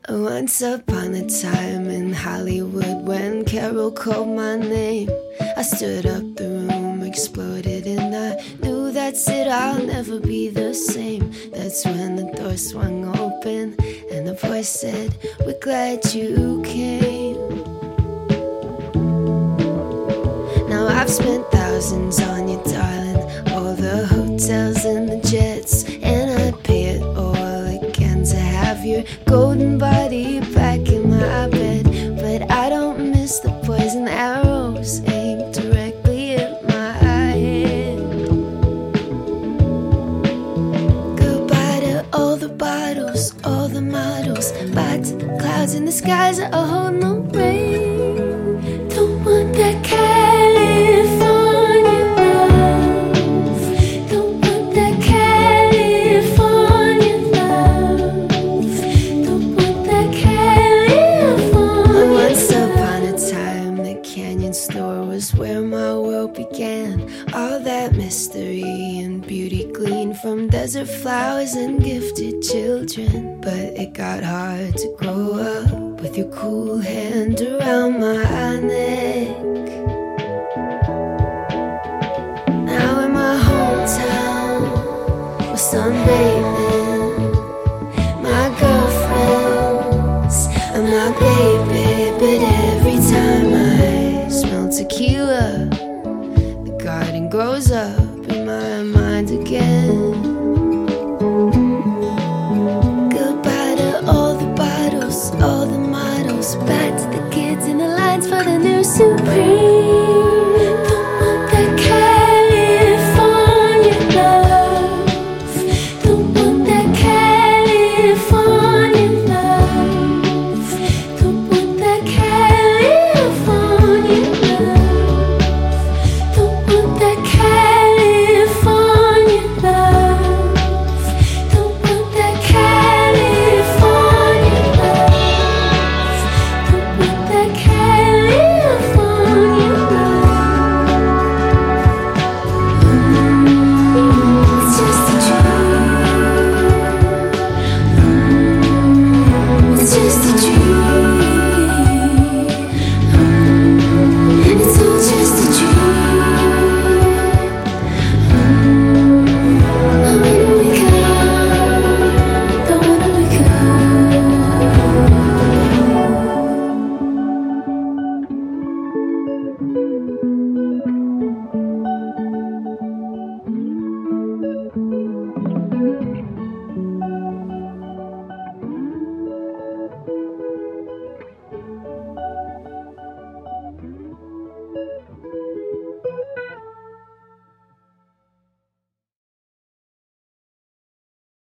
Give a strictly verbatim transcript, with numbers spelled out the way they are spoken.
Once upon a time in Hollywood, when Carol called my name, I stood up, the room exploded, and I knew that's it, I'll never be the same. That's when the door swung open and a voice said, "We're glad you came." Now I've spent thousands on you, darling, all the hotels and the jets, and I'd pay it all again to have your golden body back in my bed. But I don't miss the poison arrows aimed directly at my head. Goodbye to all the bottles, all the models, bye to the clouds in the skies that hold no rain. Don't want that California love. Don't want that California love. Don't want that California. Once upon a time, the canyon store was where my world began. All that mystery and beauty gleaned from desert flowers and gifted children. But it got hard to grow up with your cool hand around my neck. Now in my hometown, we're sunbathing, my girlfriends and my baby. But every time I smell tequila, the garden grows up